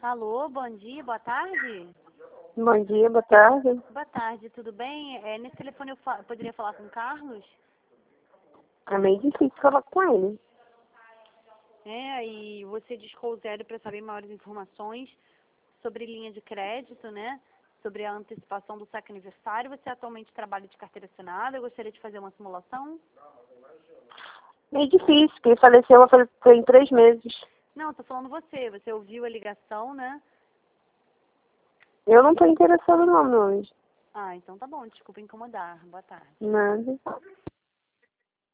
Alô, bom dia, boa tarde. Bom dia, boa tarde. Boa tarde, tudo bem? Nesse telefone eu poderia falar com o Carlos? É meio difícil falar com ele. E você discou o zero para saber maiores informações sobre linha de crédito, né? Sobre a antecipação do saque aniversário. Você atualmente trabalha de carteira assinada. Eu gostaria de fazer uma simulação. Meio difícil, porque ele faleceu tem 3 meses. Não, estou falando você. Você ouviu a ligação, né? Eu não estou interessada não, meu anjo. Ah, então tá bom. Desculpa incomodar. Boa tarde. Nada.